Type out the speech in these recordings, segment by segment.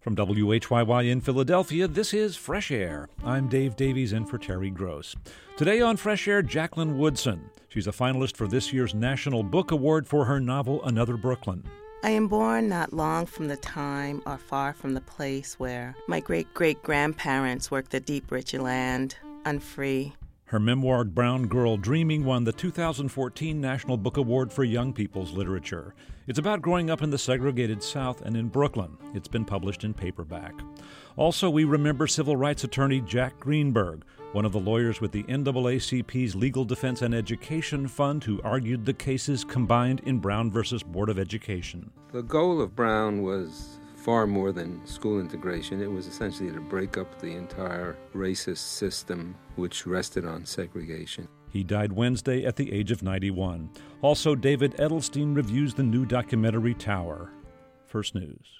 From WHYY in Philadelphia, this is Fresh Air. I'm Dave Davies in for Terry Gross. Today on Fresh Air, Jacqueline Woodson. She's a finalist for this year's National Book Award for her novel, Another Brooklyn. I am born not long from the time or far from the place where my great-great-grandparents worked the deep, rich land, unfree. Her memoir, Brown Girl Dreaming, won the 2014 National Book Award for Young People's Literature. It's about growing up in the segregated South and in Brooklyn. It's been published in paperback. Also, we remember civil rights attorney Jack Greenberg, one of the lawyers with the NAACP's Legal Defense and Education Fund who argued the cases combined in Brown versus Board of Education. The goal of Brown was far more than school integration. It was essentially to break up the entire racist system which rested on segregation. He died Wednesday at the age of 91. Also, David Edelstein reviews the new documentary Tower. First News.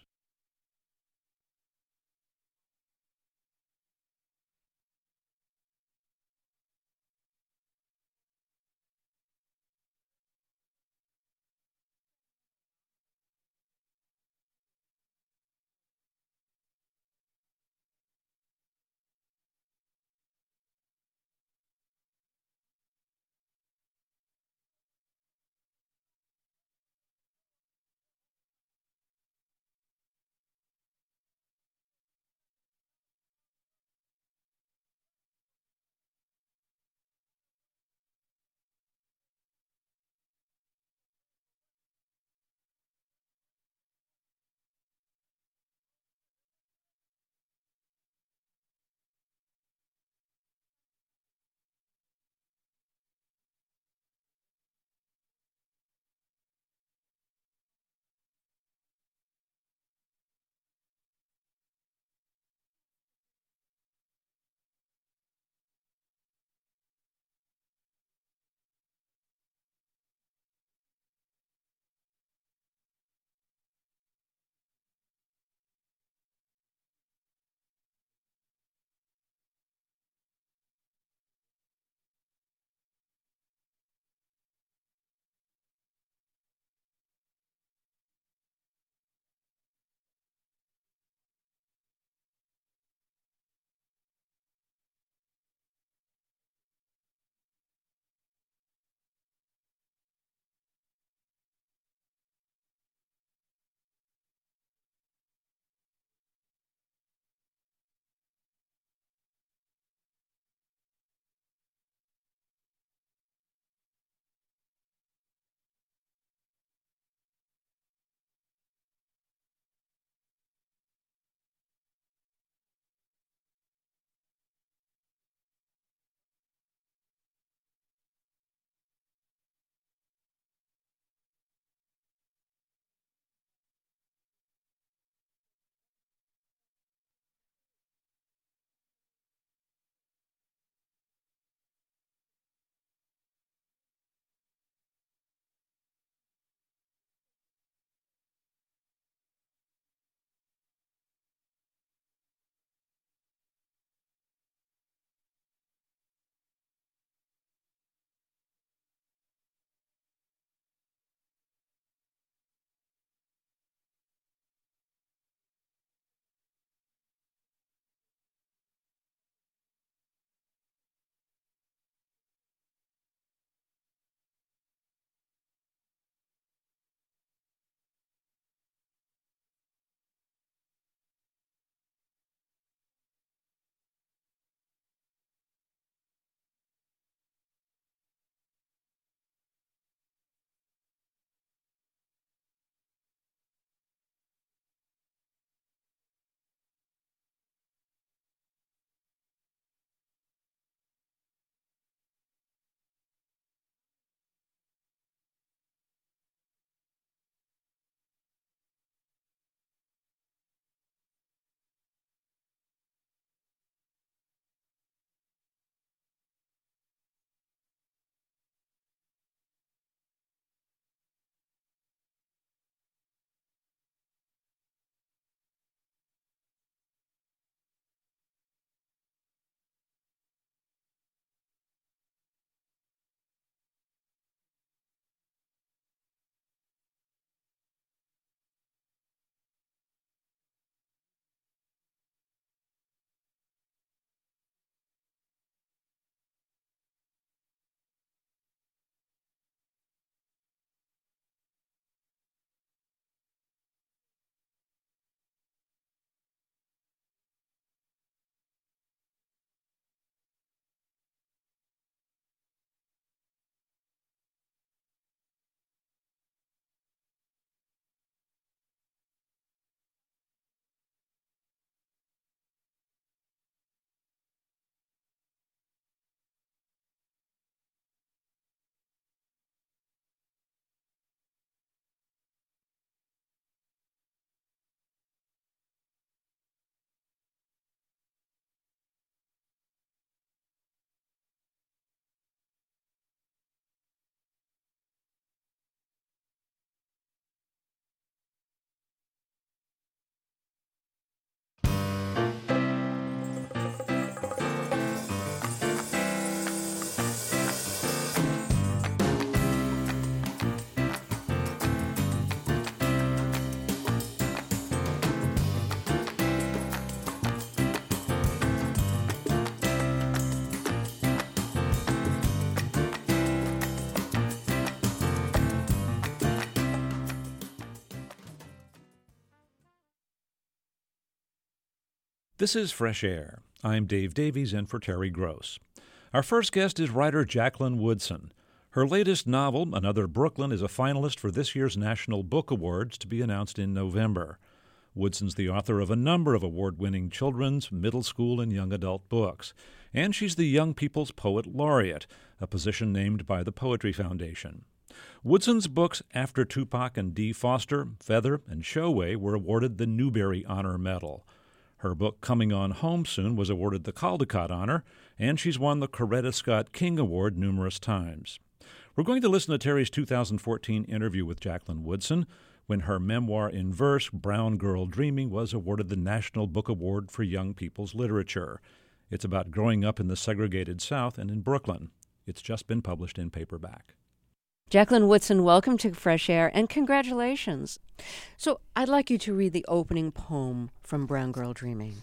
This is Fresh Air. I'm Dave Davies in for Terry Gross. Our first guest is writer Jacqueline Woodson. Her latest novel, Another Brooklyn, is a finalist for this year's National Book Awards to be announced in November. Woodson's the author of a number of award-winning children's, middle school, and young adult books. And she's the Young People's Poet Laureate, a position named by the Poetry Foundation. Woodson's books After Tupac and Dee Foster, Feather, and Showway were awarded the Newbery Honor Medal. Her book Coming On Home Soon was awarded the Caldecott Honor, and she's won the Coretta Scott King Award numerous times. We're going to listen to Terry's 2014 interview with Jacqueline Woodson when her memoir in verse, Brown Girl Dreaming, was awarded the National Book Award for Young People's Literature. It's about growing up in the segregated South and in Brooklyn. It's just been published in paperback. Jacqueline Woodson, welcome to Fresh Air, and congratulations. So I'd like you to read the opening poem from Brown Girl Dreaming.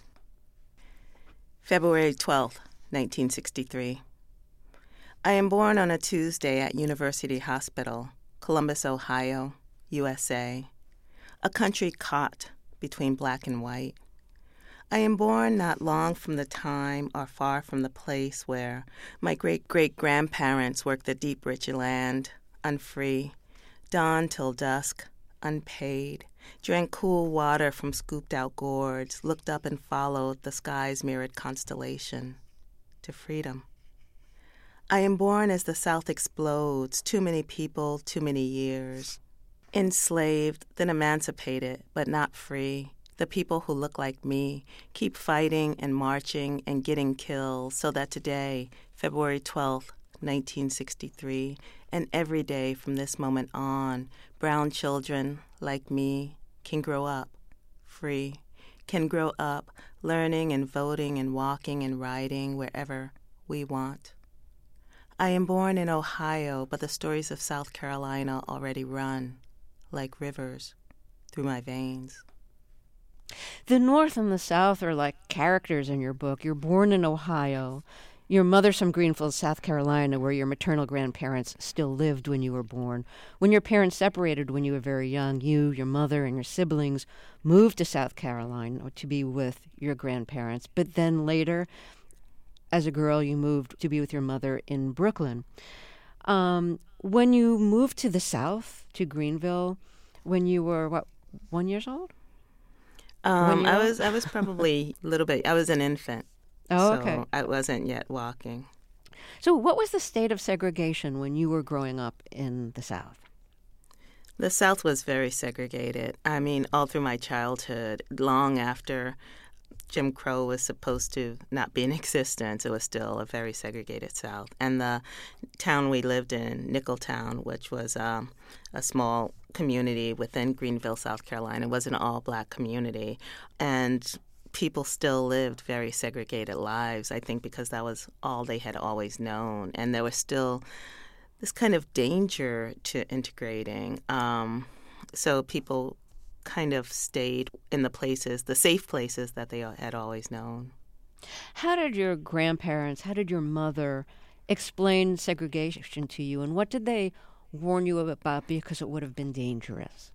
February 12th, 1963. I am born on a Tuesday at University Hospital, Columbus, Ohio, USA, a country caught between black and white. I am born not long from the time or far from the place where my great-great-grandparents worked the deep, rich land, unfree, dawn till dusk, unpaid, drank cool water from scooped-out gourds, looked up and followed the sky's mirrored constellation to freedom. I am born as the South explodes, too many people, too many years. Enslaved, then emancipated, but not free. The people who look like me keep fighting and marching and getting killed so that today, February 12th, 1963, and every day from this moment on, brown children like me can grow up free, can grow up learning and voting and walking and riding wherever we want. I am born in Ohio, but the stories of South Carolina already run like rivers through my veins. The North and the South are like characters in your book. You're born in Ohio. Your mother's from Greenville, South Carolina, where your maternal grandparents still lived when you were born. When your parents separated when you were very young, you, your mother, and your siblings moved to South Carolina to be with your grandparents. But then later, as a girl, you moved to be with your mother in Brooklyn. When you moved to the South, to Greenville, when you were, 1 year old? I was probably a little bit. I was an infant. Oh, okay. So I wasn't yet walking. So what was the state of segregation when you were growing up in the South? The South was very segregated. I mean, all through my childhood, long after Jim Crow was supposed to not be in existence, it was still a very segregated South. And the town we lived in, Nicholtown, which was a small community within Greenville, South Carolina, was an all-black community. And people still lived very segregated lives, I think, because that was all they had always known. And there was still this kind of danger to integrating. So people kind of stayed in the safe places that they had always known. How did your grandparents, how did your mother explain segregation to you, and what did they warn you about because it would have been dangerous?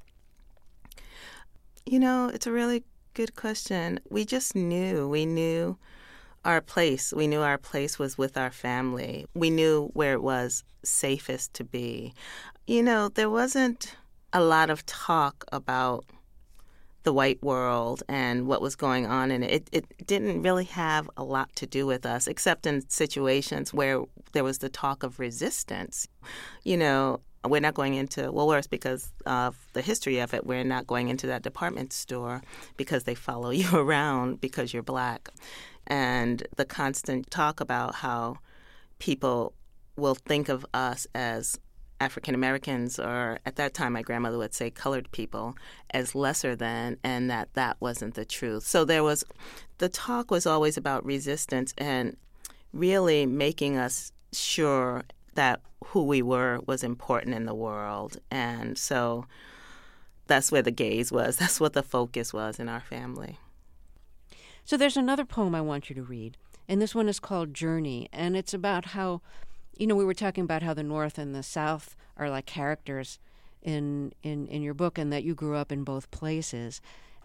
You know, it's a really good question. We just knew. We knew our place. We knew our place was with our family. We knew where it was safest to be. You know, there wasn't a lot of talk about the white world and what was going on in it. It didn't really have a lot to do with us, except in situations where there was the talk of resistance. You know, we're not going into Woolworths because of the history of it. We're not going into that department store because they follow you around because you're black. And the constant talk about how people will think of us as African Americans, or at that time my grandmother would say colored people, as lesser than, and that wasn't the truth. So the talk was always about resistance and really making us sure that who we were was important in the world. And so that's where the gaze was. That's what the focus was in our family. So there's another poem I want you to read, and this one is called Journey, and it's about how, you know, we were talking about how the North and the South are like characters in your book, and that you grew up in both places.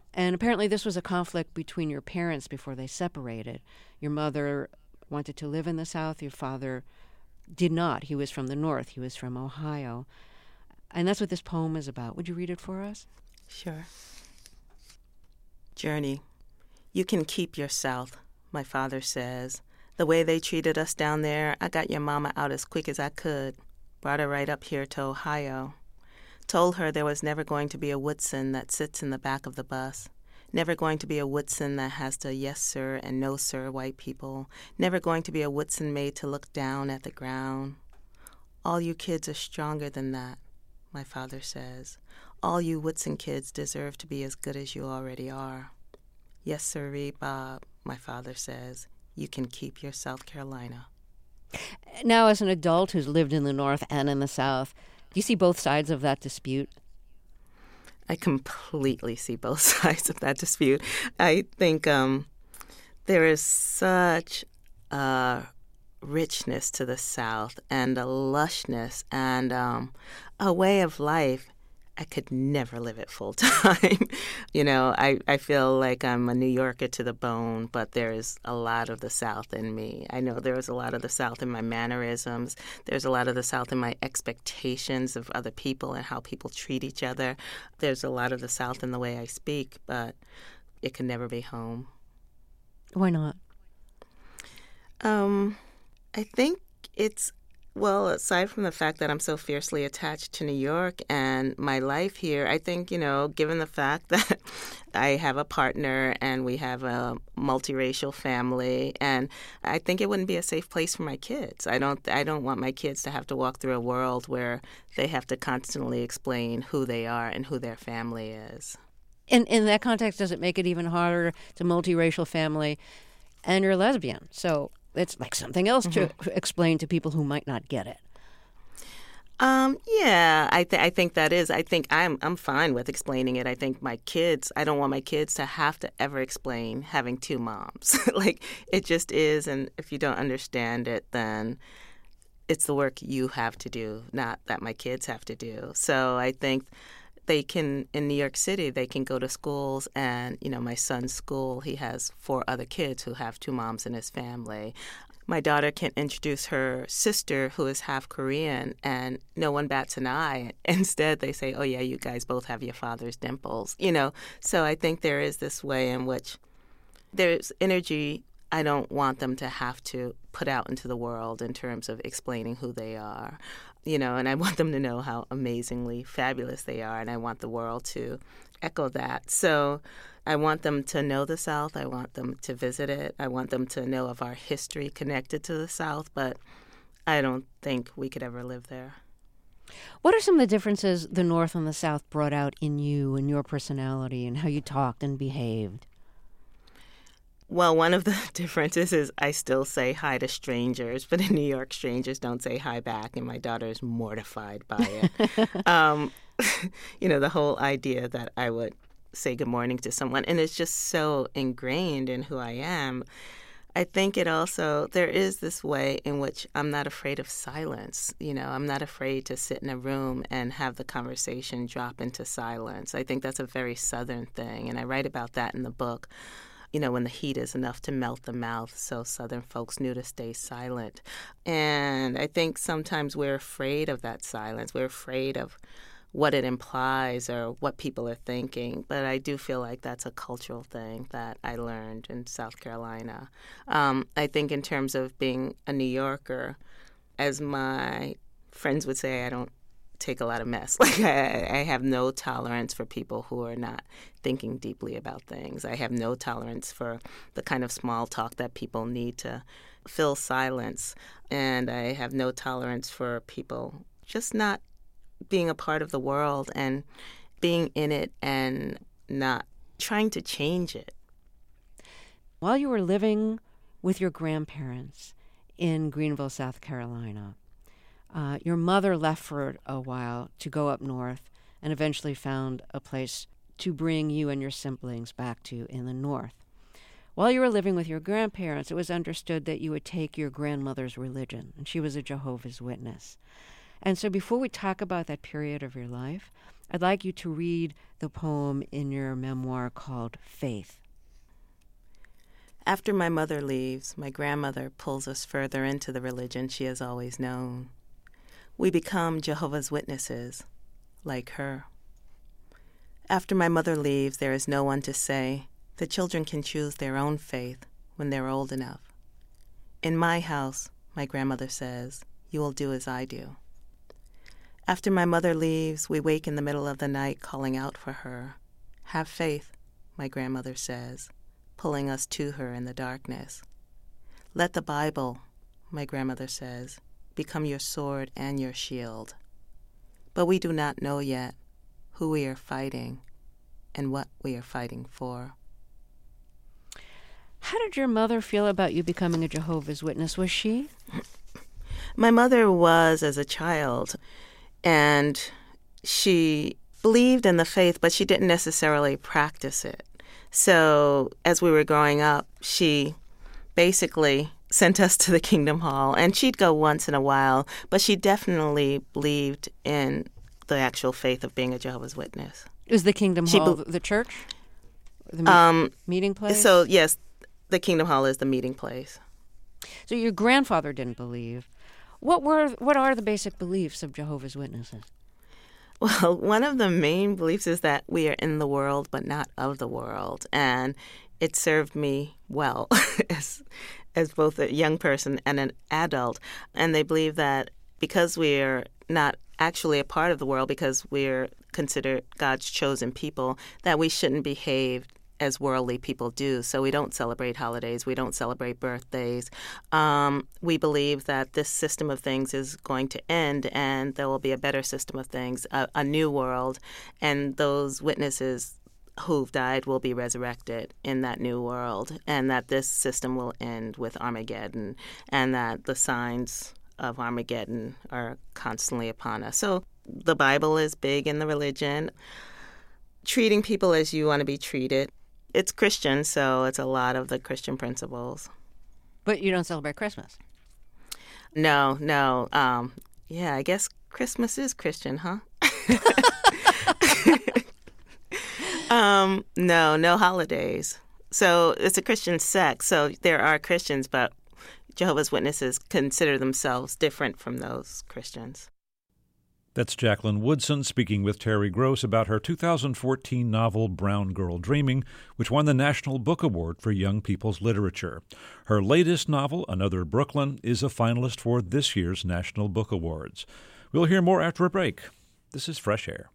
And apparently this was a conflict between your parents before they separated. Your mother wanted to live in the South. Your father did not. He was from the North. He was from Ohio. And that's what this poem is about. Would you read it for us? Sure. Journey. You can keep your South, my father says. The way they treated us down there, I got your mama out as quick as I could. Brought her right up here to Ohio. Told her there was never going to be a Woodson that sits in the back of the bus. Never going to be a Woodson that has the yes sir and no sir white people. Never going to be a Woodson made to look down at the ground. All you kids are stronger than that, my father says. All you Woodson kids deserve to be as good as you already are. Yes, sirree, Bob, my father says. You can keep your South Carolina. Now, as an adult who's lived in the North and in the South, do you see both sides of that dispute? I completely see both sides of that dispute. I think there is such a richness to the South and a lushness and a way of life. I could never live it full time. I feel like I'm a New Yorker to the bone, but there's a lot of the South in me. I know there's a lot of the South in my mannerisms. There's a lot of the South in my expectations of other people and how people treat each other. There's a lot of the South in the way I speak, but it can never be home. Why not? I think it's, well, aside from the fact that I'm so fiercely attached to New York and my life here, I think, given the fact that I have a partner and we have a multiracial family, and I think it wouldn't be a safe place for my kids. I don't want my kids to have to walk through a world where they have to constantly explain who they are and who their family is. In that context, does it make it even harder? It's a multiracial family and you're lesbian, so it's like something else to explain to people who might not get it. Yeah, I think that is. I think I'm fine with explaining it. I think I don't want my kids to have to ever explain having two moms. Like, it just is, and if you don't understand it, then it's the work you have to do, not that my kids have to do. So I think they can, in New York City, they can go to schools and, my son's school, he has 4 other kids who have 2 moms in his family. My daughter can introduce her sister who is half Korean and no one bats an eye. Instead, they say, oh, yeah, you guys both have your father's dimples, So I think there is this way in which there's energy I don't want them to have to put out into the world in terms of explaining who they are. And I want them to know how amazingly fabulous they are, and I want the world to echo that. So I want them to know the South. I want them to visit it. I want them to know of our history connected to the South, but I don't think we could ever live there. What are some of the differences the North and the South brought out in you and your personality and how you talked and behaved? Well, one of the differences is I still say hi to strangers, but in New York, strangers don't say hi back, and my daughter is mortified by it. The whole idea that I would say good morning to someone, and it's just so ingrained in who I am. I think there is this way in which I'm not afraid of silence. I'm not afraid to sit in a room and have the conversation drop into silence. I think that's a very Southern thing, and I write about that in the book. When the heat is enough to melt the mouth, so Southern folks knew to stay silent. And I think sometimes we're afraid of that silence. We're afraid of what it implies or what people are thinking. But I do feel like that's a cultural thing that I learned in South Carolina. I think in terms of being a New Yorker, as my friends would say, I don't take a lot of mess. Like, I have no tolerance for people who are not thinking deeply about things. I have no tolerance for the kind of small talk that people need to fill silence. And I have no tolerance for people just not being a part of the world and being in it and not trying to change it. While you were living with your grandparents in Greenville, South Carolina, your mother left for a while to go up north and eventually found a place to bring you and your siblings back to in the north. While you were living with your grandparents, it was understood that you would take your grandmother's religion, and she was a Jehovah's Witness. And so before we talk about that period of your life, I'd like you to read the poem in your memoir called Faith. After my mother leaves, my grandmother pulls us further into the religion she has always known. We become Jehovah's Witnesses, like her. After my mother leaves, there is no one to say, the children can choose their own faith when they're old enough. In my house, my grandmother says, you will do as I do. After my mother leaves, we wake in the middle of the night calling out for her. Have faith, my grandmother says, pulling us to her in the darkness. Let the Bible, my grandmother says, become your sword and your shield. But we do not know yet who we are fighting and what we are fighting for. How did your mother feel about you becoming a Jehovah's Witness? Was she? My mother was as a child, and she believed in the faith, but she didn't necessarily practice it. So as we were growing up, she basically sent us to the Kingdom Hall, and she'd go once in a while, but she definitely believed in the actual faith of being a Jehovah's Witness. Is the Kingdom Hall the church? The meeting place? So, yes, the Kingdom Hall is the meeting place. So your grandfather didn't believe. What are the basic beliefs of Jehovah's Witnesses? Well, one of the main beliefs is that we are in the world but not of the world, and it served me well as both a young person and an adult. And they believe that because we're not actually a part of the world, because we're considered God's chosen people, that we shouldn't behave as worldly people do. So we don't celebrate holidays. We don't celebrate birthdays. We believe that this system of things is going to end and there will be a better system of things, a new world. And those witnesses who've died will be resurrected in that new world, and that this system will end with Armageddon, and that the signs of Armageddon are constantly upon us. So the Bible is big in the religion. Treating people as you want to be treated. It's Christian, so it's a lot of the Christian principles. But you don't celebrate Christmas? No. Yeah, I guess Christmas is Christian, huh? No holidays. So it's a Christian sect, so there are Christians, but Jehovah's Witnesses consider themselves different from those Christians. That's Jacqueline Woodson speaking with Terry Gross about her 2014 novel Brown Girl Dreaming, which won the National Book Award for Young People's Literature. Her latest novel, Another Brooklyn, is a finalist for this year's National Book Awards. We'll hear more after a break. This is Fresh Air.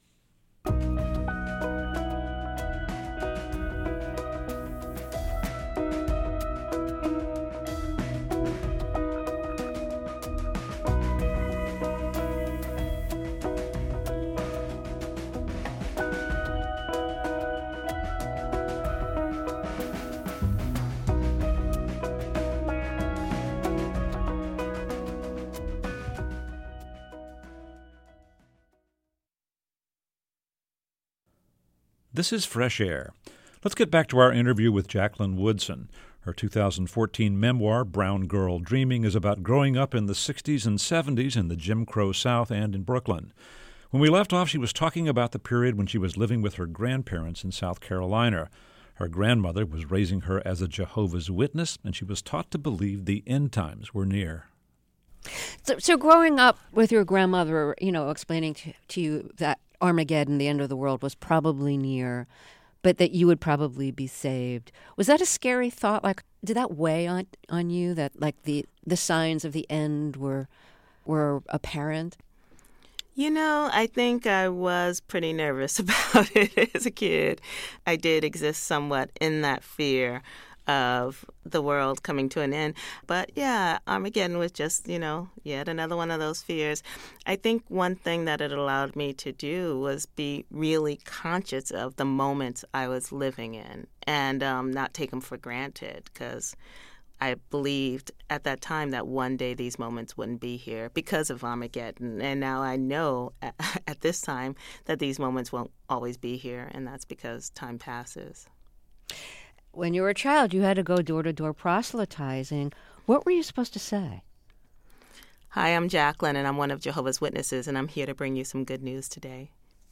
This is Fresh Air. Let's get back to our interview with Jacqueline Woodson. Her 2014 memoir, Brown Girl Dreaming, is about growing up in the 60s and 70s in the Jim Crow South and in Brooklyn. When we left off, she was talking about the period when she was living with her grandparents in South Carolina. Her grandmother was raising her as a Jehovah's Witness, and she was taught to believe the end times were near. So growing up with your grandmother, explaining to you that Armageddon, the end of the world, was probably near, but that you would probably be saved. Was that a scary thought? Like, did that weigh on you, that like the signs of the end were apparent? I think I was pretty nervous about it as a kid. I did exist somewhat in that fear of the world coming to an end. But yeah, Armageddon was just, yet another one of those fears. I think one thing that it allowed me to do was be really conscious of the moments I was living in and not take them for granted, because I believed at that time that one day these moments wouldn't be here because of Armageddon. And now I know at this time that these moments won't always be here, and that's because time passes. When you were a child, you had to go door-to-door proselytizing. What were you supposed to say? Hi, I'm Jacqueline, and I'm one of Jehovah's Witnesses, and I'm here to bring you some good news today.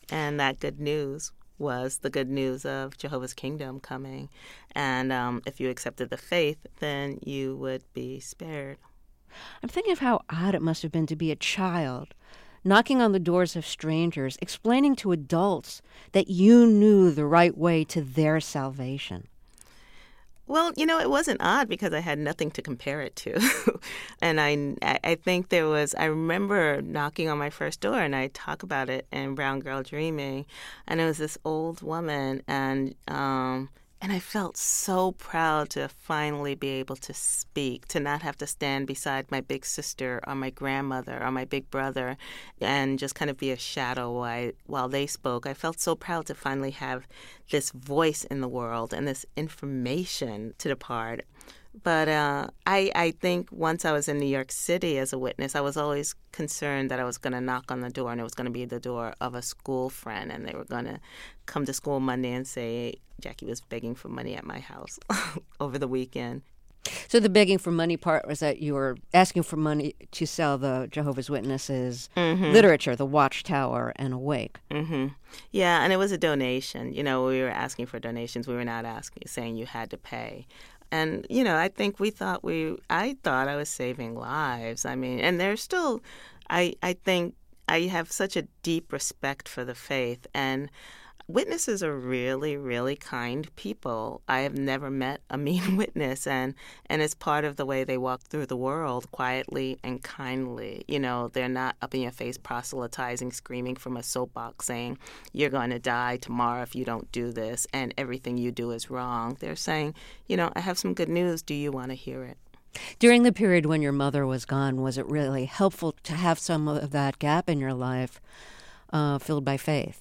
And that good news was the good news of Jehovah's Kingdom coming. And if you accepted the faith, then you would be spared. I'm thinking of how odd it must have been to be a child, knocking on the doors of strangers, explaining to adults that you knew the right way to their salvation. Well, it wasn't odd because I had nothing to compare it to. And I think I remember knocking on my first door, and I talk about it in Brown Girl Dreaming, and it was this old woman, and I felt so proud to finally be able to speak, to not have to stand beside my big sister or my grandmother or my big brother and just kind of be a shadow while they spoke. I felt so proud to finally have this voice in the world and this information to depart. But I think once I was in New York City as a witness, I was always concerned that I was going to knock on the door, and it was going to be the door of a school friend, and they were going to come to school Monday and say, Jackie was begging for money at my house over the weekend. So the begging for money part was that you were asking for money to sell the Jehovah's Witnesses literature, The Watchtower and Awake. Mm-hmm. Yeah, and it was a donation. We were asking for donations. We were not saying you had to pay. And, I think I thought I was saving lives. I mean, and there's still, I think I have such a deep respect for the faith. And witnesses are really, really kind people. I have never met a mean witness, and it's part of the way they walk through the world, quietly and kindly. They're not up in your face proselytizing, screaming from a soapbox saying, you're going to die tomorrow if you don't do this, and everything you do is wrong. They're saying, I have some good news. Do you want to hear it? During the period when your mother was gone, was it really helpful to have some of that gap in your life filled by faith?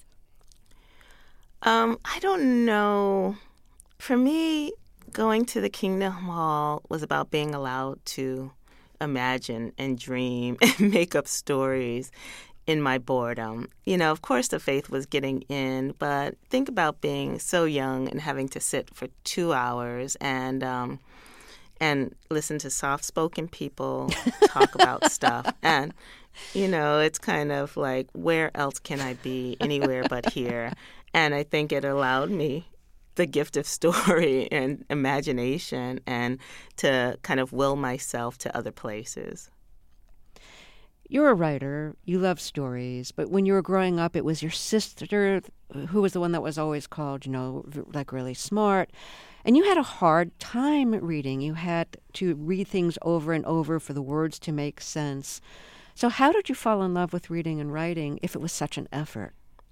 I don't know. For me, going to the Kingdom Hall was about being allowed to imagine and dream and make up stories in my boredom. Of course the faith was getting in, but think about being so young and having to sit for 2 hours and listen to soft-spoken people talk about stuff. And, it's kind of like, where else can I be anywhere but here? And I think it allowed me the gift of story and imagination and to kind of will myself to other places. You're a writer. You love stories. But when you were growing up, it was your sister who was the one that was always called, like really smart. And you had a hard time reading. You had to read things over and over for the words to make sense. So how did you fall in love with reading and writing if it was such an effort?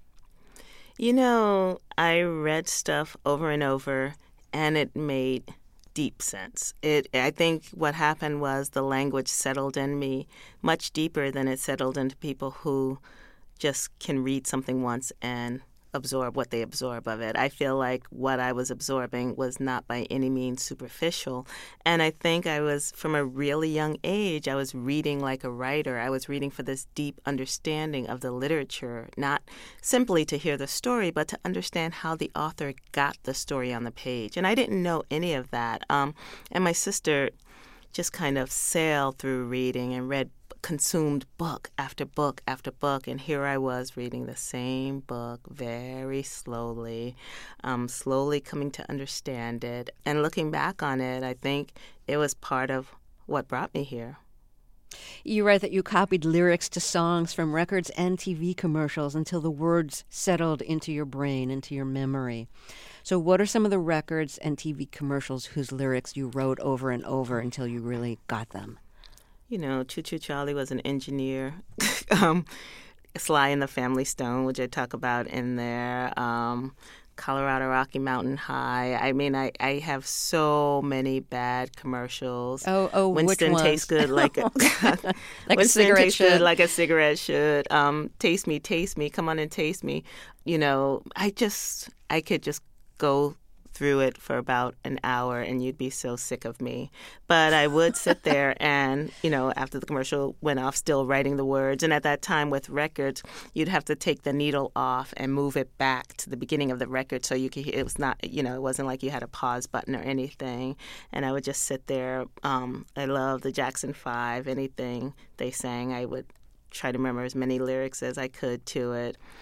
I read stuff over and over, and it made deep sense. I think what happened was the language settled in me much deeper than it settled into people who just can read something once and absorb what they absorb of it. I feel like what I was absorbing was not by any means superficial. And I think from a really young age, I was reading like a writer. I was reading for this deep understanding of the literature, not simply to hear the story, but to understand how the author got the story on the page. And I didn't know any of that. And my sister just kind of sailed through reading and consumed book after book after book, and here I was reading the same book very slowly, slowly coming to understand it. And looking back on it, I think it was part of what brought me here. You write that you copied lyrics to songs from records and TV commercials until the words settled into your brain, into your memory. So what are some of the records and TV commercials whose lyrics you wrote over and over until you really got them? Choo Choo Charlie was an engineer. Sly and the Family Stone, which I talk about in there. Colorado Rocky Mountain High. I mean, I have so many bad commercials. Oh, Winston which ones? Tastes good like a like Winston a cigarette tastes should. good like a cigarette should. Taste me, come on and taste me. I could just go through it for about an hour and you'd be so sick of me. But I would sit there and, after the commercial went off, still writing the words. And at that time with records, you'd have to take the needle off and move it back to the beginning of the record so you could hear. It was not, it wasn't like you had a pause button or anything. And I would just sit there. I love the Jackson 5, anything they sang, I would try to remember as many lyrics as I could to it.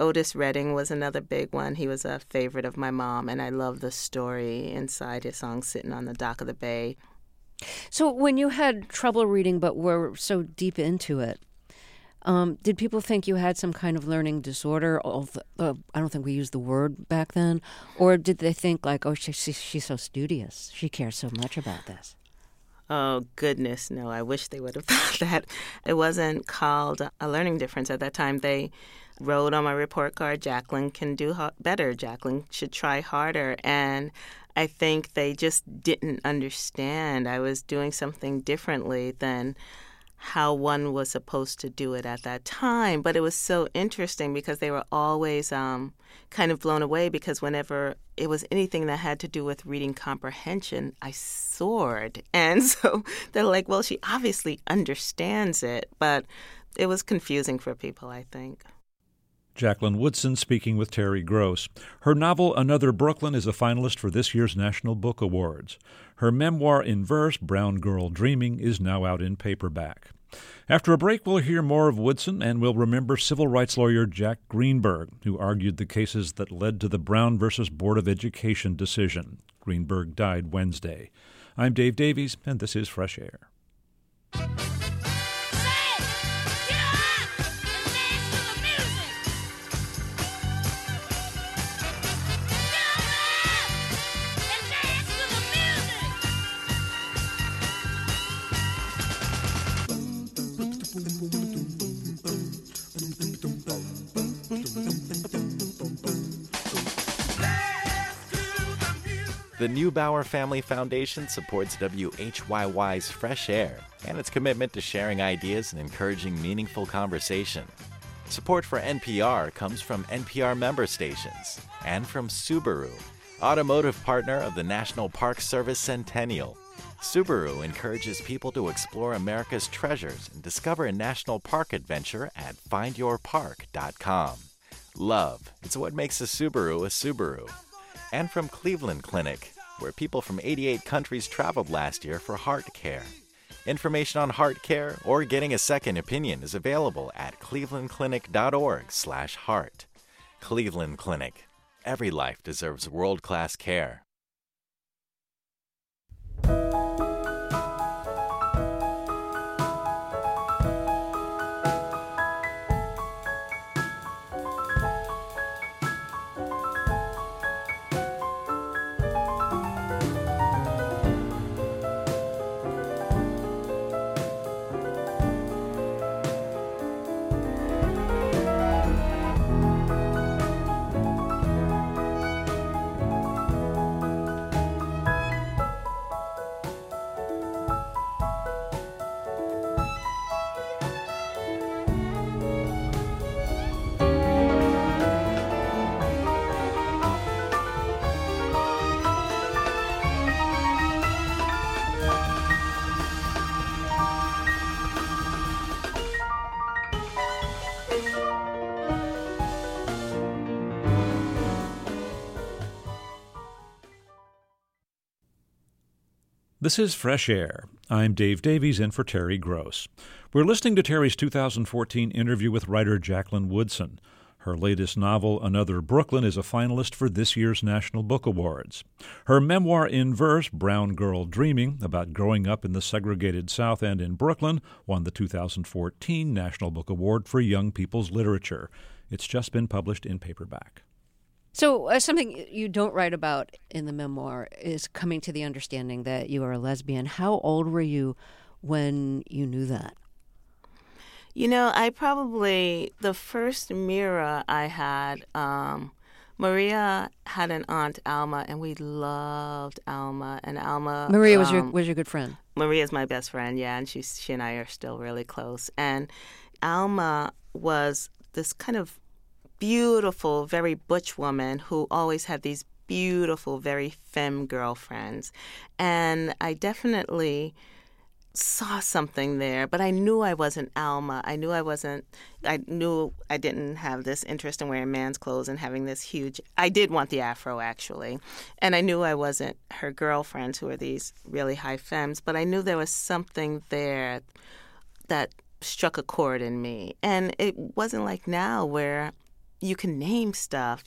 Otis Redding was another big one. He was a favorite of my mom, and I love the story inside his song, Sitting on the Dock of the Bay. So when you had trouble reading but were so deep into it, did people think you had some kind of learning disorder? I don't think we used the word back then. Or did they think like, oh, she's so studious. She cares so much about this. Oh, goodness, no. I wish they would have thought that. It wasn't called a learning difference at that time. They wrote on my report card, Jacqueline can do better. Jacqueline should try harder. And I think they just didn't understand I was doing something differently than how one was supposed to do it at that time. But it was so interesting because they were always kind of blown away, because whenever it was anything that had to do with reading comprehension, I soared. And so they're like, well, she obviously understands it. But it was confusing for people, I think. Jacqueline Woodson speaking with Terry Gross. Her novel, Another Brooklyn, is a finalist for this year's National Book Awards. Her memoir in verse, Brown Girl Dreaming, is now out in paperback. After a break, we'll hear more of Woodson, and we'll remember civil rights lawyer Jack Greenberg, who argued the cases that led to the Brown versus Board of Education decision. Greenberg died Wednesday. I'm Dave Davies, and this is Fresh Air. The Neubauer Family Foundation supports WHYY's Fresh Air and its commitment to sharing ideas and encouraging meaningful conversation. Support for NPR comes from NPR member stations and from Subaru, automotive partner of the National Park Service Centennial. Subaru encourages people to explore America's treasures and discover a national park adventure at findyourpark.com. Love, it's what makes a Subaru. And from Cleveland Clinic, where people from 88 countries traveled last year for heart care. Information on heart care or getting a second opinion is available at clevelandclinic.org/heart. Cleveland Clinic. Every life deserves world-class care. This is Fresh Air. I'm Dave Davies, in for Terry Gross. We're listening to Terry's 2014 interview with writer Jacqueline Woodson. Her latest novel, Another Brooklyn, is a finalist for this year's National Book Awards. Her memoir in verse, Brown Girl Dreaming, about growing up in the segregated South and in Brooklyn, won the 2014 National Book Award for Young People's Literature. It's just been published in paperback. So something you don't write about in the memoir is coming to the understanding that you are a lesbian. How old were you when you knew that? You know, the first mirror I had, Maria had an aunt, Alma, and we loved Alma. And Alma... Maria was your good friend? Maria's my best friend, yeah, and she and I are still really close. And Alma was this kind of beautiful, very butch woman who always had these beautiful, very femme girlfriends. And I definitely saw something there, but I knew I wasn't Alma. I knew I didn't have this interest in wearing man's clothes and having this huge... I did want the afro, actually. And I knew I wasn't her girlfriends, who were these really high femmes, but I knew there was something there that struck a chord in me. And it wasn't like now where you can name stuff,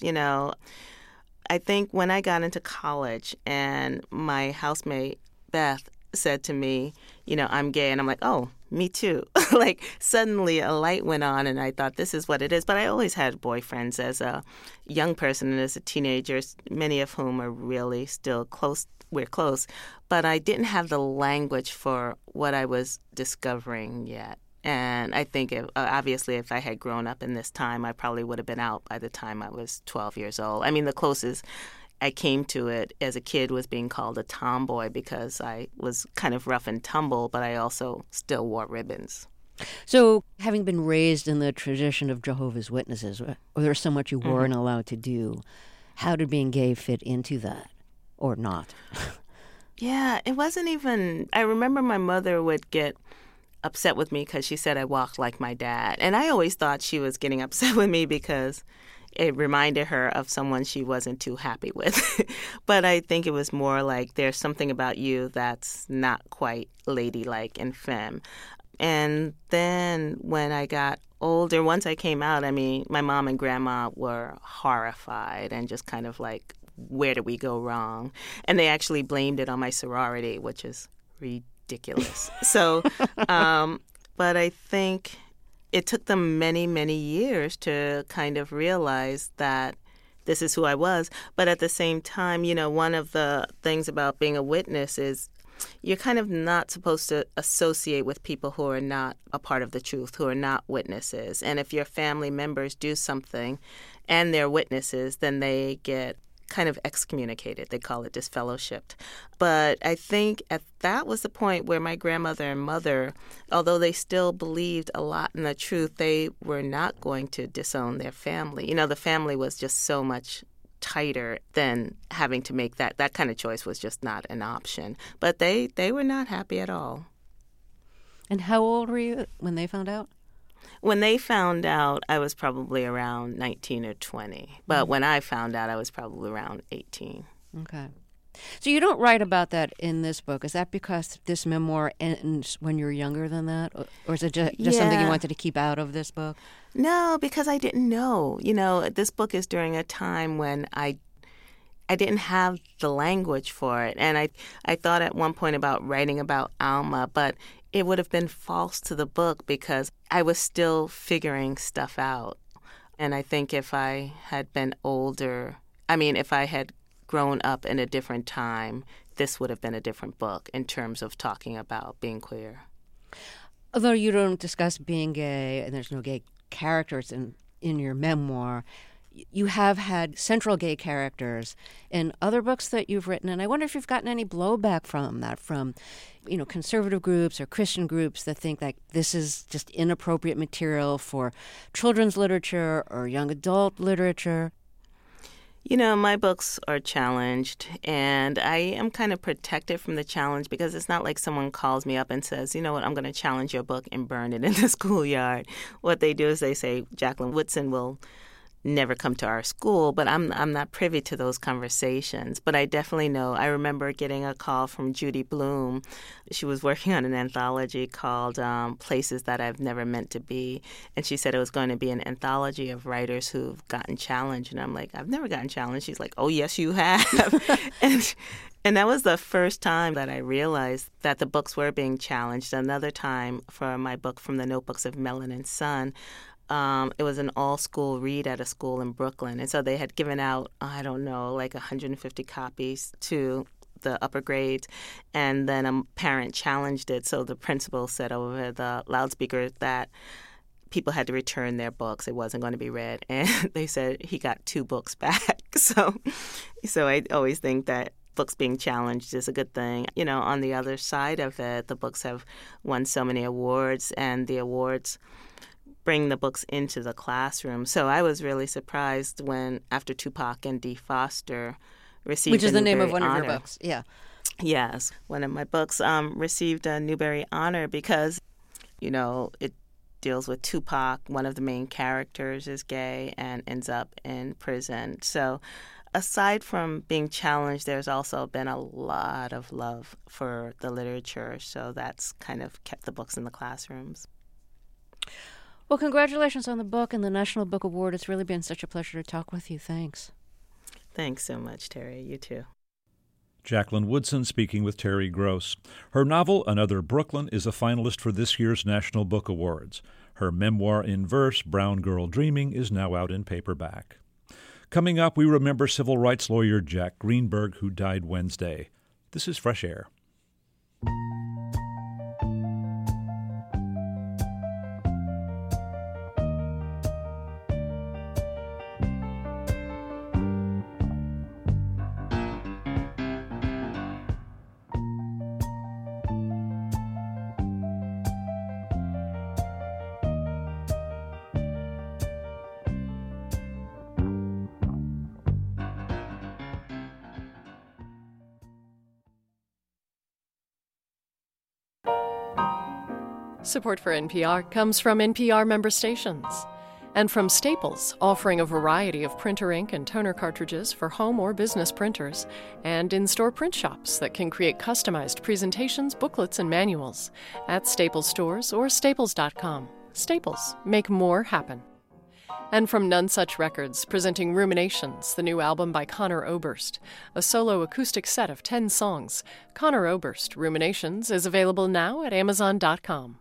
I think when I got into college and my housemate, Beth, said to me, I'm gay. And I'm like, oh, me too. Like suddenly a light went on and I thought this is what it is. But I always had boyfriends as a young person and as a teenager, many of whom are really still close. We're close. But I didn't have the language for what I was discovering yet. And I think, obviously, if I had grown up in this time, I probably would have been out by the time I was 12 years old. I mean, the closest I came to it as a kid was being called a tomboy because I was kind of rough and tumble, but I also still wore ribbons. So, having been raised in the tradition of Jehovah's Witnesses, where there's so much you weren't allowed to do, how did being gay fit into that, or not? Yeah, it wasn't even... I remember my mother would get upset with me because she said I walked like my dad. And I always thought she was getting upset with me because it reminded her of someone she wasn't too happy with. But I think it was more like there's something about you that's not quite ladylike and femme. And then when I got older, once I came out, I mean, my mom and grandma were horrified and just kind of like, where did we go wrong? And they actually blamed it on my sorority, which is ridiculous. So, but I think it took them many, many years to kind of realize that this is who I was. But at the same time, one of the things about being a witness is you're kind of not supposed to associate with people who are not a part of the truth, who are not witnesses. And if your family members do something and they're witnesses, then they get kind of excommunicated. They call it disfellowshipped. But I think that was the point where my grandmother and mother, although they still believed a lot in the truth, they were not going to disown their family. The family was just so much tighter than having to make that kind of choice was just not an option. But they were not happy at all. And how old were you when they found out? When they found out, I was probably around 19 or 20. But when I found out, I was probably around 18. Okay. So you don't write about that in this book. Is that because this memoir ends when you're younger than that? Or is it just something you wanted to keep out of this book? No, because I didn't know. This book is during a time when I didn't have the language for it. And I thought at one point about writing about Alma, but it would have been false to the book because I was still figuring stuff out. And I think if I had been older, if I had grown up in a different time, this would have been a different book in terms of talking about being queer. Although you don't discuss being gay and there's no gay characters in your memoir, you have had central gay characters in other books that you've written, and I wonder if you've gotten any blowback from that, from conservative groups or Christian groups that think that this is just inappropriate material for children's literature or young adult literature. My books are challenged, and I am kind of protected from the challenge because it's not like someone calls me up and says, you know what, I'm going to challenge your book and burn it in the schoolyard. What they do is they say, Jacqueline Woodson will never come to our school, but I'm not privy to those conversations. But I definitely know. I remember getting a call from Judy Blume. She was working on an anthology called Places That I've Never Meant to Be. And she said it was going to be an anthology of writers who've gotten challenged. And I'm like, I've never gotten challenged. She's like, oh, yes, you have. And that was the first time that I realized that the books were being challenged. Another time for my book From the Notebooks of Melanin Sun, it was an all-school read at a school in Brooklyn. And so they had given out, like 150 copies to the upper grades. And then a parent challenged it. So the principal said over the loudspeaker that people had to return their books. It wasn't going to be read. And they said he got 2 books back. So I always think that books being challenged is a good thing. On the other side of it, the books have won so many awards, and the awards bring the books into the classroom. So I was really surprised when, after Tupac and Dee Foster received Which is the name Newbery of one Honor. of your books, yeah. Yes, one of my books received a Newbery Honor because, it deals with Tupac. One of the main characters is gay and ends up in prison. So aside from being challenged, there's also been a lot of love for the literature. So that's kind of kept the books in the classrooms. Well, congratulations on the book and the National Book Award. It's really been such a pleasure to talk with you. Thanks. Thanks so much, Terry. You too. Jacqueline Woodson speaking with Terry Gross. Her novel, Another Brooklyn, is a finalist for this year's National Book Awards. Her memoir in verse, Brown Girl Dreaming, is now out in paperback. Coming up, we remember civil rights lawyer Jack Greenberg, who died Wednesday. This is Fresh Air. Support for NPR comes from NPR member stations and from Staples, offering a variety of printer ink and toner cartridges for home or business printers, and in-store print shops that can create customized presentations, booklets, and manuals at Staples stores or staples.com. Staples, make more happen. And from None Such Records, presenting Ruminations, the new album by Conor Oberst, a solo acoustic set of 10 songs. Conor Oberst, Ruminations, is available now at Amazon.com.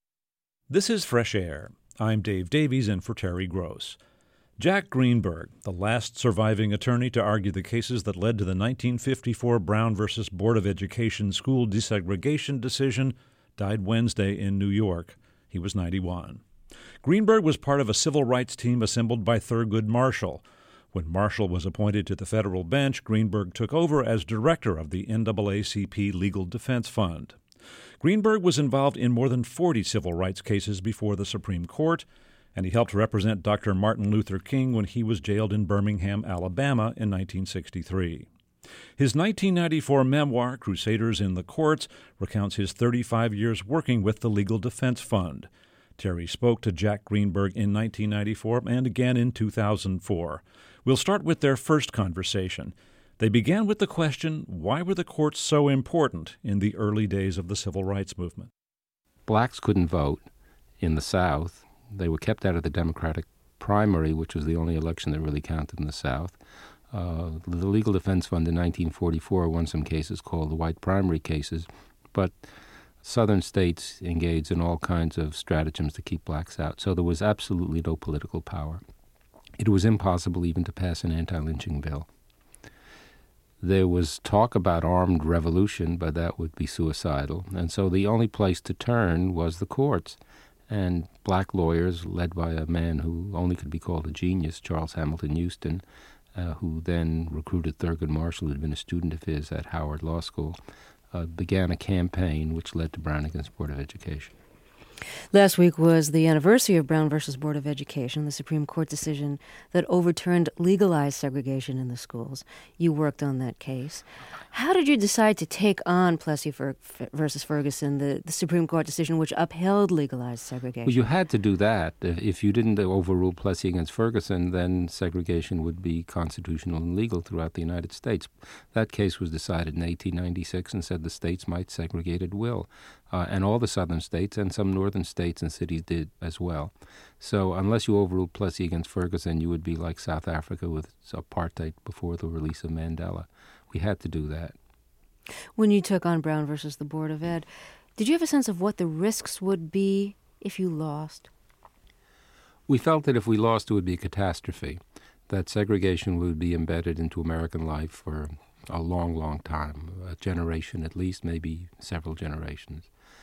This is Fresh Air. I'm Dave Davies in for Terry Gross. Jack Greenberg, the last surviving attorney to argue the cases that led to the 1954 Brown v. Board of Education school desegregation decision, died Wednesday in New York. He was 91. Greenberg was part of a civil rights team assembled by Thurgood Marshall. When Marshall was appointed to the federal bench, Greenberg took over as director of the NAACP Legal Defense Fund. Greenberg was involved in more than 40 civil rights cases before the Supreme Court, and he helped represent Dr. Martin Luther King when he was jailed in Birmingham, Alabama in 1963. His 1994 memoir, Crusaders in the Courts, recounts his 35 years working with the Legal Defense Fund. Terry spoke to Jack Greenberg in 1994 and again in 2004. We'll start with their first conversation. They began with the question, why were the courts so important in the early days of the civil rights movement? Blacks couldn't vote in the South. They were kept out of the Democratic primary, which was the only election that really counted in the South. The Legal Defense Fund in 1944 won some cases called the white primary cases, but Southern states engaged in all kinds of stratagems to keep blacks out, so there was absolutely no political power. It was impossible even to pass an anti-lynching bill. There was talk about armed revolution, but that would be suicidal, and so the only place to turn was the courts. And black lawyers, led by a man who only could be called a genius, Charles Hamilton Houston, who then recruited Thurgood Marshall, who had been a student of his at Howard Law School, began a campaign which led to Brown against Board of Education. Last week was the anniversary of Brown versus Board of Education, the Supreme Court decision that overturned legalized segregation in the schools. You worked on that case. How did you decide to take on Plessy versus Ferguson, the Supreme Court decision which upheld legalized segregation? Well, you had to do that. If you didn't overrule Plessy against Ferguson, then segregation would be constitutional and legal throughout the United States. That case was decided in 1896 and said the states might segregate at will. And all the southern states and some northern states and cities did as well. So unless you overruled Plessy against Ferguson, you would be like South Africa with its apartheid before the release of Mandela. We had to do that. When you took on Brown versus the Board of Ed, did you have a sense of what the risks would be if you lost? We felt that if we lost, it would be a catastrophe, that segregation would be embedded into American life for a long, long time, a generation at least, maybe several generations.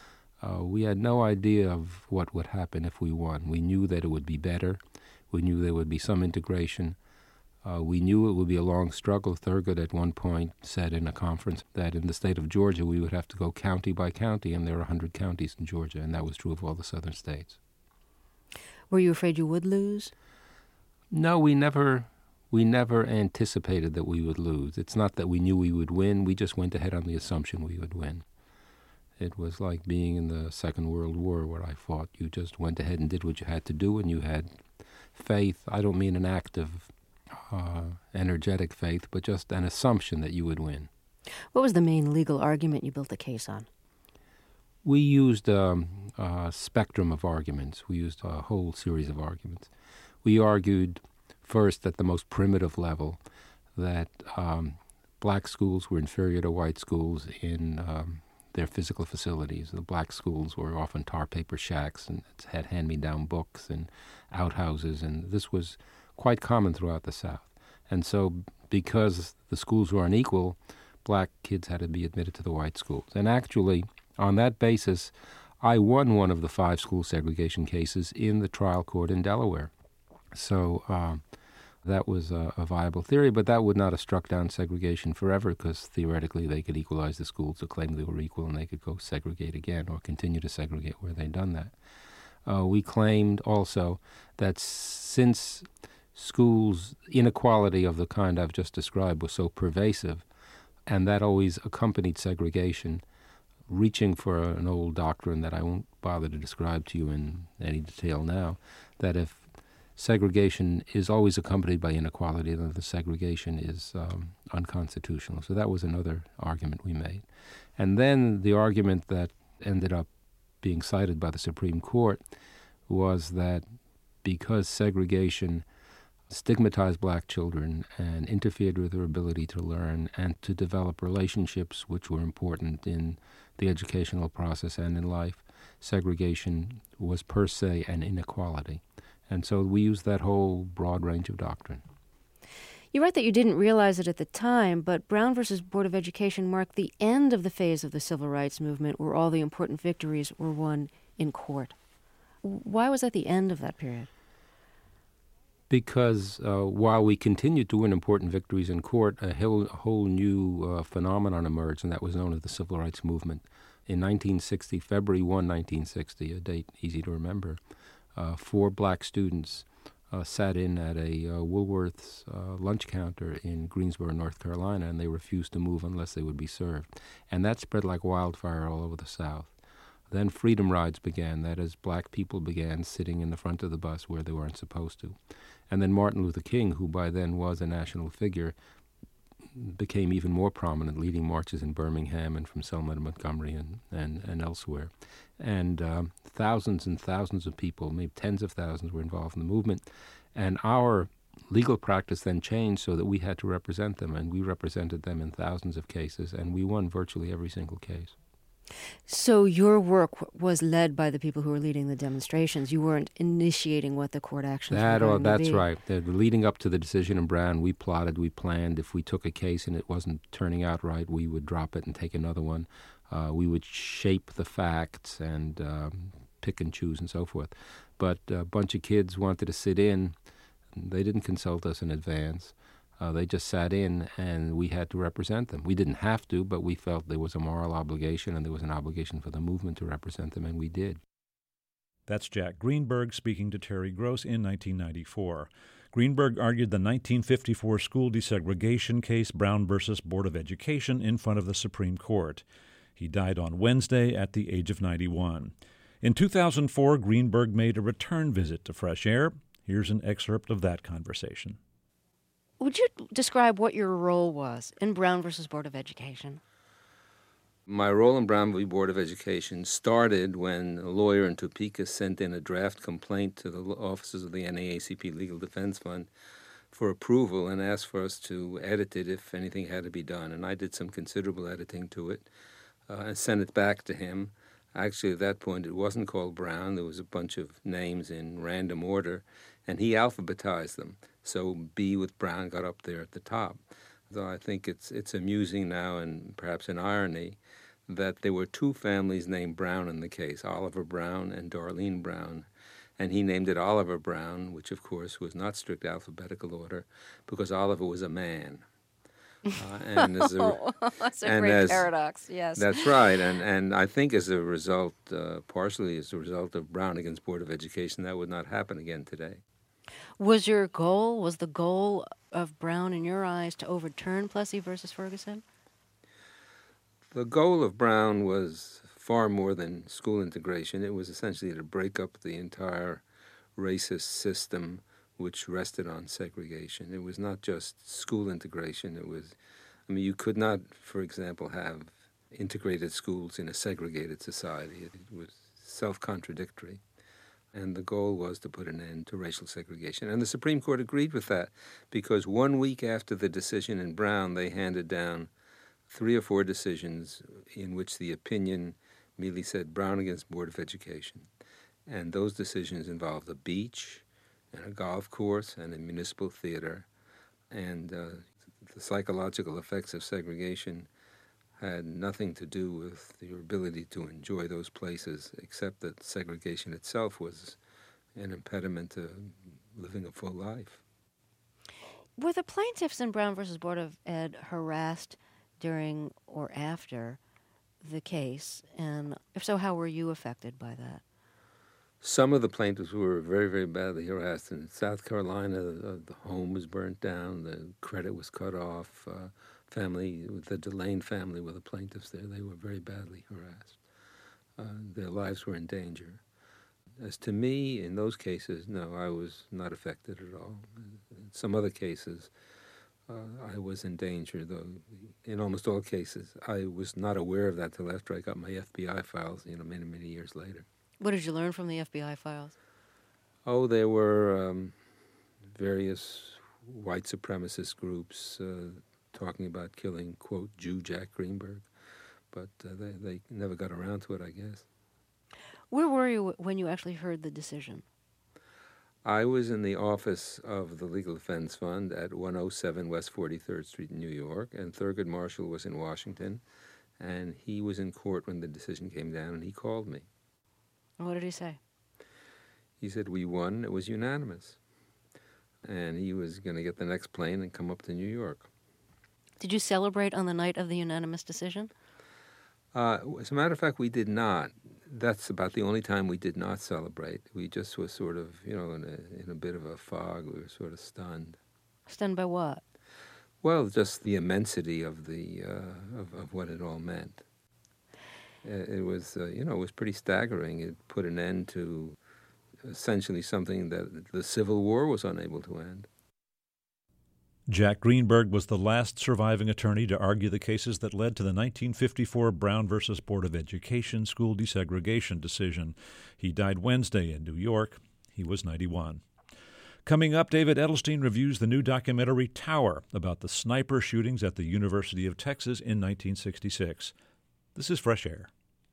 We had no idea of what would happen if we won. We knew that it would be better. We knew there would be some integration. We knew it would be a long struggle. Thurgood at one point said in a conference that in the state of Georgia we would have to go county by county, and there are 100 counties in Georgia, and that was true of all the southern states. Were you afraid you would lose? No, we never anticipated that we would lose. It's not that we knew we would win. We just went ahead on the assumption we would win. It was like being in the Second World War where I fought. You just went ahead and did what you had to do, and you had faith. I don't mean an active, energetic faith, but just an assumption that you would win. What was the main legal argument you built the case on? We used a spectrum of arguments. We used a whole series of arguments. We argued first at the most primitive level that black schools were inferior to white schools in their physical facilities. The black schools were often tar paper shacks and had hand-me-down books and outhouses, and this was quite common throughout the South. And so because the schools were unequal, black kids had to be admitted to the white schools. And actually, on that basis, I won one of the 5 school segregation cases in the trial court in Delaware. So that was a viable theory, but that would not have struck down segregation forever because theoretically they could equalize the schools to claim they were equal and they could go segregate again or continue to segregate where they'd done that. We claimed also that since schools' inequality of the kind I've just described was so pervasive, and that always accompanied segregation, reaching for an old doctrine that I won't bother to describe to you in any detail now, that if segregation is always accompanied by inequality, then the segregation is unconstitutional. So that was another argument we made. And then the argument that ended up being cited by the Supreme Court was that because segregation stigmatized black children and interfered with their ability to learn and to develop relationships which were important in the educational process and in life, segregation was per se an inequality. And so we used that whole broad range of doctrine. You write that you didn't realize it at the time, but Brown versus Board of Education marked the end of the phase of the civil rights movement where all the important victories were won in court. Why was that the end of that period? Because while we continued to win important victories in court, a whole new phenomenon emerged, and that was known as the civil rights movement. In 1960, February 1, 1960, a date easy to remember, 4 black students sat in at a Woolworth's lunch counter in Greensboro, North Carolina, and they refused to move unless they would be served. And that spread like wildfire all over the South. Then freedom rides began, that is, black people began sitting in the front of the bus where they weren't supposed to. And then Martin Luther King, who by then was a national figure, became even more prominent, leading marches in Birmingham and from Selma to Montgomery and elsewhere. And thousands and thousands of people, maybe tens of thousands, were involved in the movement. And our legal practice then changed so that we had to represent them, and we represented them in thousands of cases, and we won virtually every single case. So your work was led by the people who were leading the demonstrations. You weren't initiating what the court actions were going to be. That's right. Leading up to the decision in Brown, we plotted, we planned. If we took a case and it wasn't turning out right, we would drop it and take another one. We would shape the facts and pick and choose and so forth. But a bunch of kids wanted to sit in. They didn't consult us in advance. They just sat in, and we had to represent them. We didn't have to, but we felt there was a moral obligation, and there was an obligation for the movement to represent them, and we did. That's Jack Greenberg speaking to Terry Gross in 1994. Greenberg argued the 1954 school desegregation case, Brown versus Board of Education, in front of the Supreme Court. He died on Wednesday at the age of 91. In 2004, Greenberg made a return visit to Fresh Air. Here's an excerpt of that conversation. Would you describe what your role was in Brown versus Board of Education? My role in Brown v. Board of Education started when a lawyer in Topeka sent in a draft complaint to the offices of the NAACP Legal Defense Fund for approval and asked for us to edit it if anything had to be done. And I did some considerable editing to it and sent it back to him. Actually, at that point, it wasn't called Brown. There was a bunch of names in random order, and he alphabetized them. So B with Brown got up there at the top. So I think it's amusing now, and perhaps an irony, that there were 2 families named Brown in the case, Oliver Brown and Darlene Brown. And he named it Oliver Brown, which, of course, was not strict alphabetical order, because Oliver was a man. That's a great paradox, yes. That's right, and I think as a result, partially as a result of Brown against Board of Education, that would not happen again today. Was the goal of Brown, in your eyes, to overturn Plessy versus Ferguson? The goal of Brown was far more than school integration. It was essentially to break up the entire racist system which rested on segregation. It was not just school integration. You could not, for example, have integrated schools in a segregated society. It was self-contradictory. And the goal was to put an end to racial segregation. And the Supreme Court agreed with that because 1 week after the decision in Brown, they handed down 3 or 4 decisions in which the opinion merely said Brown against Board of Education. And those decisions involved a beach and a golf course and a municipal theater. And the psychological effects of segregation had nothing to do with your ability to enjoy those places, except that segregation itself was an impediment to living a full life. Were the plaintiffs in Brown versus Board of Ed harassed during or after the case? And if so, how were you affected by that? Some of the plaintiffs were very, very badly harassed. In South Carolina, the home was burnt down, the credit was cut off. The Delane family were the plaintiffs there. They were very badly harassed. Their lives were in danger. As to me, in those cases, no, I was not affected at all. In some other cases, I was in danger, though in almost all cases, I was not aware of that till after I got my FBI files, many, many years later. What did you learn from the FBI files? Oh, there were various white supremacist groups talking about killing, quote, Jew Jack Greenberg. But they never got around to it, I guess. Where were you when you actually heard the decision? I was in the office of the Legal Defense Fund at 107 West 43rd Street in New York, and Thurgood Marshall was in Washington, and he was in court when the decision came down, and he called me. And what did he say? He said, we won, it was unanimous. And he was going to get the next plane and come up to New York. Did you celebrate on the night of the unanimous decision? As a matter of fact, we did not. That's about the only time we did not celebrate. We just were sort of, in a bit of a fog. We were sort of stunned. Stunned by what? Well, just the immensity of of what it all meant. It was, it was pretty staggering. It put an end to essentially something that the Civil War was unable to end. Jack Greenberg was the last surviving attorney to argue the cases that led to the 1954 Brown versus Board of Education school desegregation decision. He died Wednesday in New York. He was 91. Coming up, David Edelstein reviews the new documentary Tower about the sniper shootings at the University of Texas in 1966. This is Fresh Air.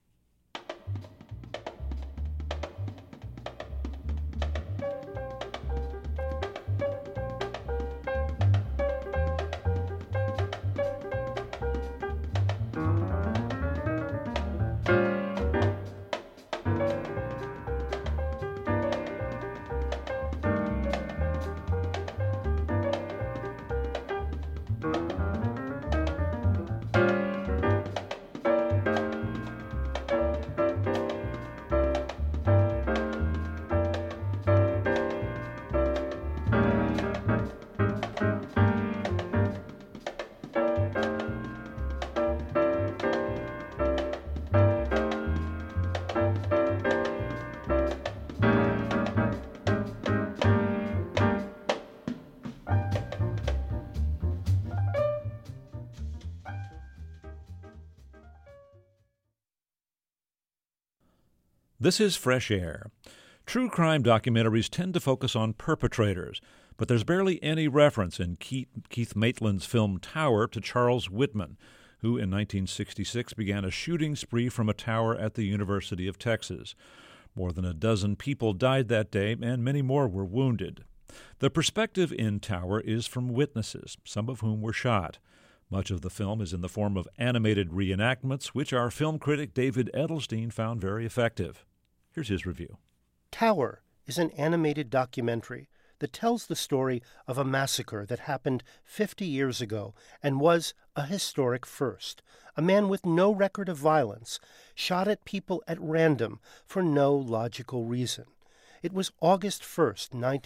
This is Fresh Air. True crime documentaries tend to focus on perpetrators, but there's barely any reference in Keith Maitland's film Tower to Charles Whitman, who in 1966 began a shooting spree from a tower at the University of Texas. More than a dozen people died that day, and many more were wounded. The perspective in Tower is from witnesses, some of whom were shot. Much of the film is in the form of animated reenactments, which our film critic David Edelstein found very effective. Here's his review. Tower is an animated documentary that tells the story of a massacre that happened 50 years ago and was a historic first. A man with no record of violence shot at people at random for no logical reason. It was August 1st,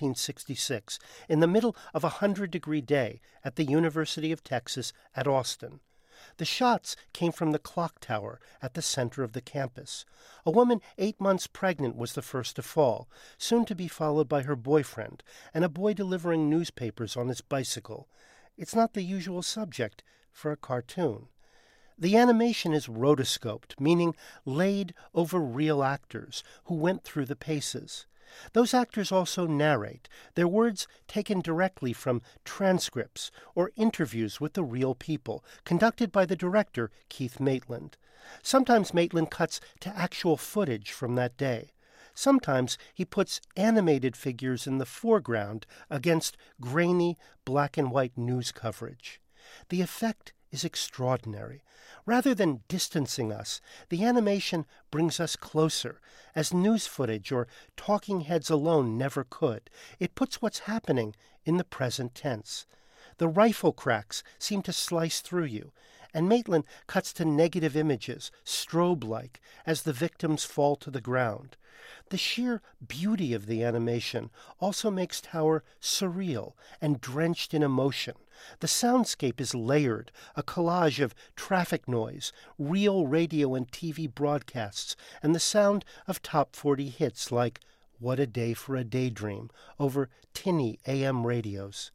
1966, in the middle of a 100-degree day at the University of Texas at Austin. The shots came from the clock tower at the center of the campus. A woman 8 months pregnant was the first to fall, soon to be followed by her boyfriend, and a boy delivering newspapers on his bicycle. It's not the usual subject for a cartoon. The animation is rotoscoped, meaning laid over real actors who went through the paces. Those actors also narrate, their words taken directly from transcripts or interviews with the real people, conducted by the director, Keith Maitland. Sometimes Maitland cuts to actual footage from that day. Sometimes he puts animated figures in the foreground against grainy black and white news coverage. The effect is extraordinary. Rather than distancing us, the animation brings us closer, as news footage or talking heads alone never could. It puts what's happening in the present tense. The rifle cracks seem to slice through you, and Maitland cuts to negative images, strobe-like, as the victims fall to the ground. The sheer beauty of the animation also makes Tower surreal and drenched in emotion. The soundscape is layered, a collage of traffic noise, real radio and TV broadcasts, and the sound of top 40 hits like What a Day for a Daydream over tinny AM radios.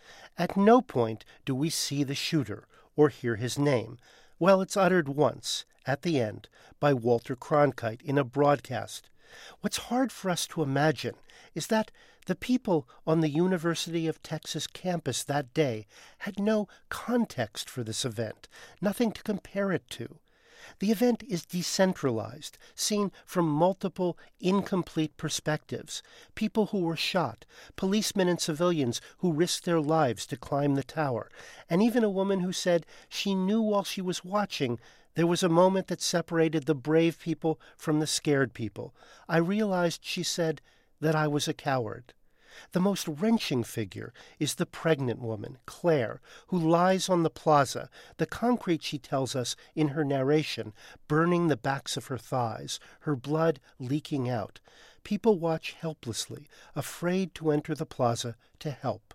At no point do we see the shooter or hear his name. Well, it's uttered once, at the end, by Walter Cronkite in a broadcast. What's hard for us to imagine is that the people on the University of Texas campus that day had no context for this event, nothing to compare it to. The event is decentralized, seen from multiple, incomplete perspectives. People who were shot, policemen and civilians who risked their lives to climb the tower, and even a woman who said she knew while she was watching there was a moment that separated the brave people from the scared people. I realized, she said, that I was a coward. The most wrenching figure is the pregnant woman, Claire, who lies on the plaza, the concrete, she tells us in her narration, burning the backs of her thighs, her blood leaking out. People watch helplessly, afraid to enter the plaza to help.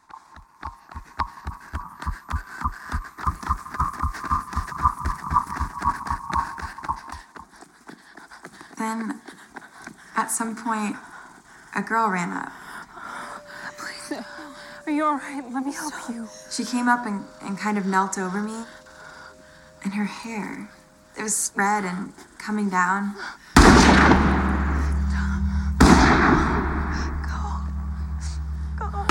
Then, at some point, a girl ran up. Please, are you all right? Let me help you. She came up and kind of knelt over me. And her hair, it was red and coming down. Go.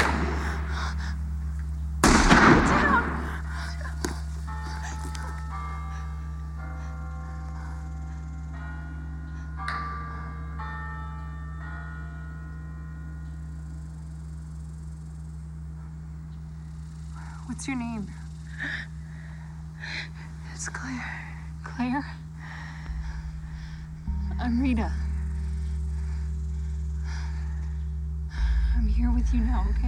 What's your name? It's Claire. Claire? I'm Rita. I'm here with you now, okay?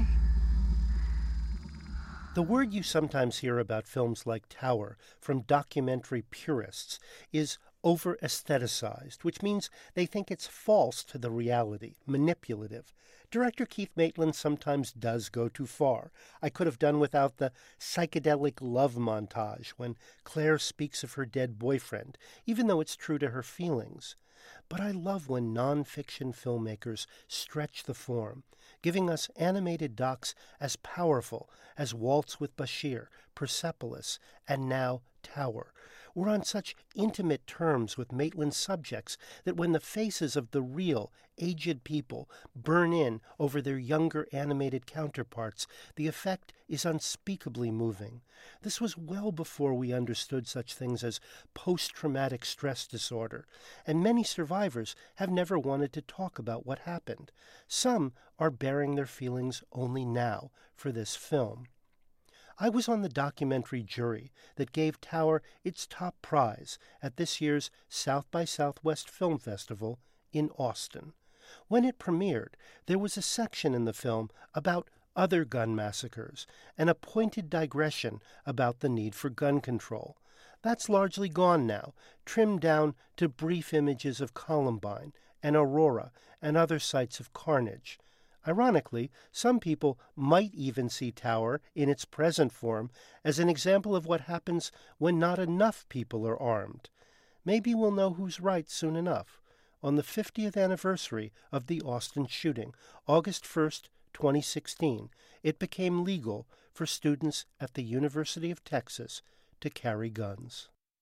The word you sometimes hear about films like Tower from documentary purists is over-aestheticized, which means they think it's false to the reality, manipulative. Director Keith Maitland sometimes does go too far. I could have done without the psychedelic love montage when Claire speaks of her dead boyfriend, even though it's true to her feelings. But I love when non-fiction filmmakers stretch the form, giving us animated docs as powerful as Waltz with Bashir, Persepolis, and now Tower. We're on such intimate terms with Maitland's subjects that when the faces of the real, aged people burn in over their younger animated counterparts, the effect is unspeakably moving. This was well before we understood such things as post-traumatic stress disorder, and many survivors have never wanted to talk about what happened. Some are bearing their feelings only now for this film. I was on the documentary jury that gave Tower its top prize at this year's South by Southwest Film Festival in Austin. When it premiered, there was a section in the film about other gun massacres, and a pointed digression about the need for gun control. That's largely gone now, trimmed down to brief images of Columbine and Aurora and other sites of carnage. Ironically, some people might even see Tower in its present form as an example of what happens when not enough people are armed. Maybe we'll know who's right soon enough. On the 50th anniversary of the Austin shooting, August 1st, 2016, it became legal for students at the University of Texas to carry guns.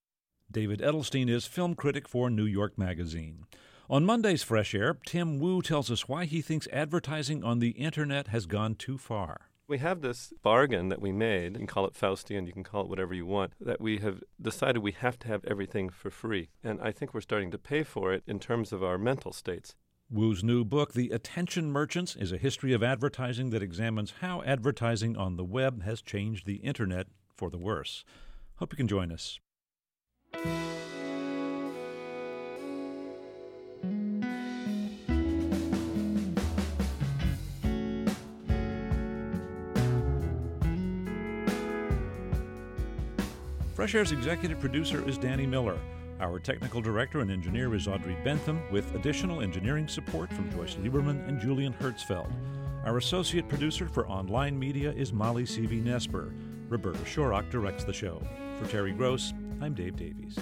David Edelstein is film critic for New York Magazine. On Monday's Fresh Air, Tim Wu tells us why he thinks advertising on the Internet has gone too far. We have this bargain that we made, you can call it Faustian, you can call it whatever you want, that we have decided we have to have everything for free. And I think we're starting to pay for it in terms of our mental states. Wu's new book, The Attention Merchants, is a history of advertising that examines how advertising on the web has changed the Internet for the worse. Hope you can join us. Fresh Air's executive producer is Danny Miller. Our technical director and engineer is Audrey Bentham, with additional engineering support from Joyce Lieberman and Julian Hertzfeld. Our associate producer for online media is Molly C.V.Nesper. Roberta Shorrock directs the show. For Terry Gross, I'm Dave Davies.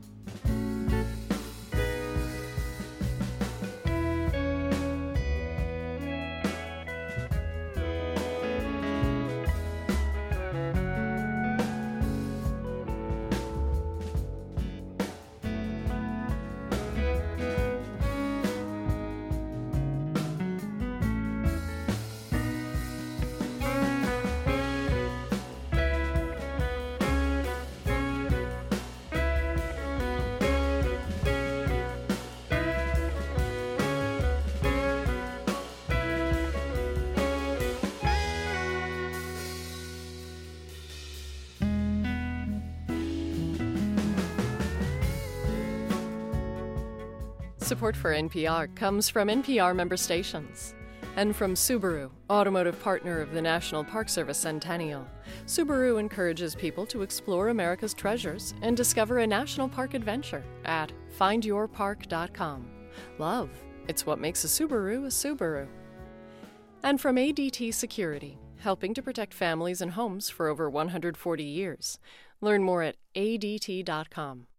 Support for NPR comes from NPR member stations and from Subaru, automotive partner of the National Park Service Centennial. Subaru encourages people to explore America's treasures and discover a national park adventure at findyourpark.com. Love, it's what makes a Subaru. And from ADT Security, helping to protect families and homes for over 140 years. Learn more at ADT.com.